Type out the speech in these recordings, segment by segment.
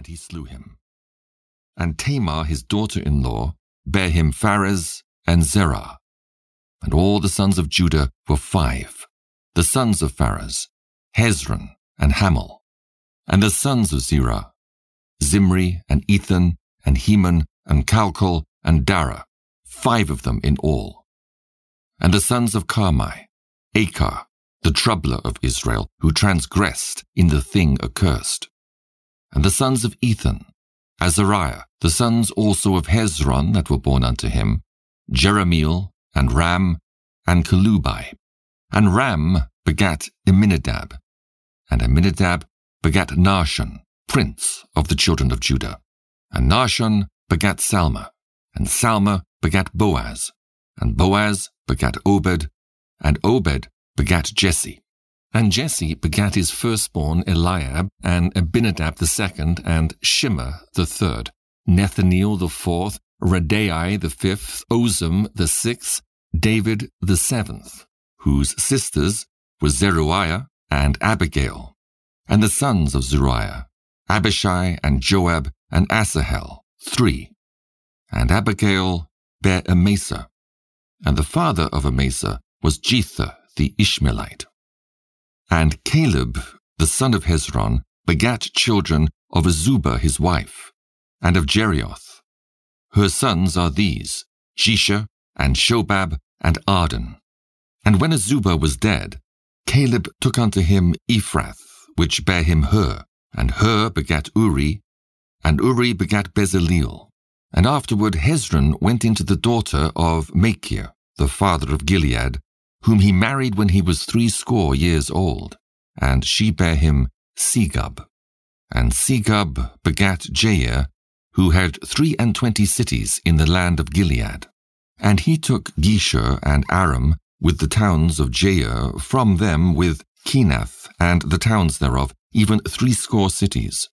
and he slew him. And Tamar his daughter-in-law bare him Pharez and Zerah. And all the sons of Judah were 5. The sons of Pharez, Hezron and Hamul. And the sons of Zerah, Zimri and Ethan and Heman and Calcol and Dara, 5 of them in all. And the sons of Carmi, Achar, the troubler of Israel, who transgressed in the thing accursed. And the sons of Ethan, Azariah, the sons also of Hezron that were born unto him, Jerahmeel, and Ram, and Kelubai. And Ram begat Amminadab, and Amminadab begat Nahshon, prince of the children of Judah. And Nahshon begat Salma, and Salma begat Boaz, and Boaz begat Obed, and Obed begat Jesse. And Jesse begat his firstborn Eliab, and Abinadab the second, and Shimmer the third, Nethaneel the fourth, Radai the fifth, Ozem the sixth, David the seventh, whose sisters were Zeruiah and Abigail. And the sons of Zeruiah, Abishai and Joab and Asahel, 3. And Abigail bare Amasa. And the father of Amasa was Jether the Ishmaelite. And Caleb, the son of Hezron, begat children of Azubah his wife, and of Jerioth. Her sons are these, Jesher, and Shobab, and Arden. And when Azubah was dead, Caleb took unto him Ephrath, which bare him Hur, and Hur begat Uri, and Uri begat Bezaleel. And afterward Hezron went into the daughter of Machir, the father of Gilead, whom he married when he was 80 years old, and she bare him Segub. And Segub begat Jair, who had 23 cities in the land of Gilead. And he took Geshur and Aram with the towns of Jair, from them with Kenath and the towns thereof, even 80 cities.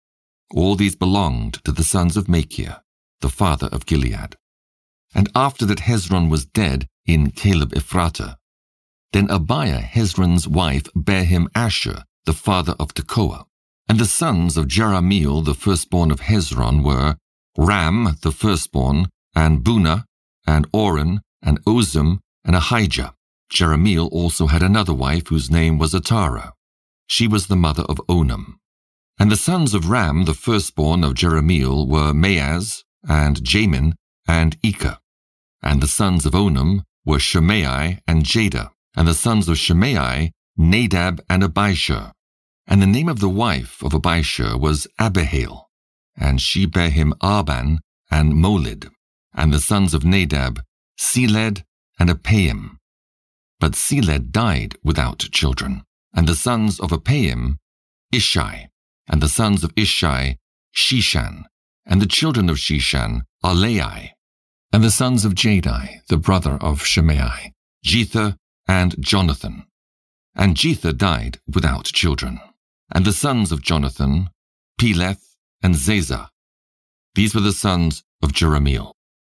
All these belonged to the sons of Machir, the father of Gilead. And after that Hezron was dead in Caleb Ephratah, then Abiah Hezron's wife bare him Asher, the father of Tekoa. And the sons of Jerahmeel, the firstborn of Hezron, were Ram, the firstborn, and Bunah, and Oren, and Ozem, and Ahijah. Jerahmeel also had another wife whose name was Atara. She was the mother of Onam. And the sons of Ram, the firstborn of Jerahmeel, were Maaz, and Jamin, and Eker. And the sons of Onam were Shimei and Jada. And the sons of Shimei, Nadab and Abishur. And the name of the wife of Abishur was Abihail, and she bare him Arban and Molid. And the sons of Nadab, Seled and Apaim. But Seled died without children. And the sons of Apaim, Ishai. And the sons of Ishai, Shishan. And the children of Shishan, Alai. And the sons of Jadai, the brother of Shimei, Jether and Jonathan. And Jether died without children. And the sons of Jonathan, Peleth and Zazah. These were the sons of Jerahmeel.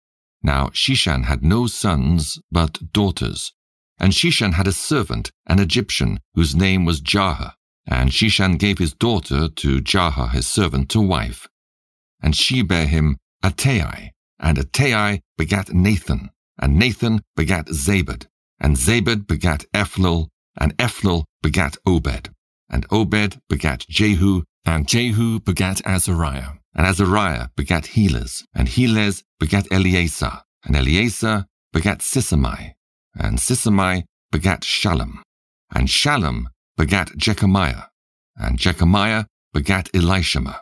Now Shishan had no sons but daughters. And Shishan had a servant, an Egyptian, whose name was Jarha. And Shishan gave his daughter to Jarha his servant to wife. And she bare him Attai. And Attai begat Nathan. And Nathan begat Zabad. And Zabad begat Ephlal, and Ephlal begat Obed. And Obed begat Jehu, and Jehu begat Azariah. And Azariah begat Helez, and Helez begat Eleasar. And Eleasar begat Sisamai, and Sisamai begat Shallum. And Shallum begat Jechamiah, and Jechamiah begat Elishama.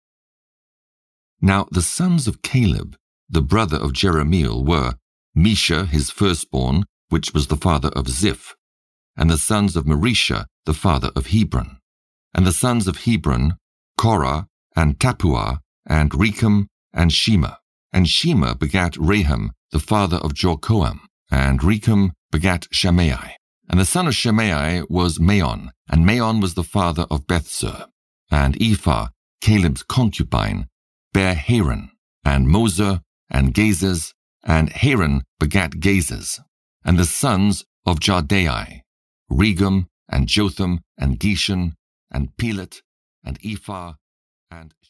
Now the sons of Caleb, the brother of Jerahmeel, were Mesha his firstborn, which was the father of Ziph, and the sons of Marisha, the father of Hebron. And the sons of Hebron, Korah, and Tappuah, and Rechem, and Shema. And Shema begat Raham, the father of Jorkoam, and Rechem begat Shammai. And the son of Shammai was Maon, and Maon was the father of Bethsur. And Ephah, Caleb's concubine, bare Haran, and Moser, and Gazez, and Haran begat Gazez. And the sons of Jardai, Regem, and Jotham, and Geshan, and Pelet, and Ephah, and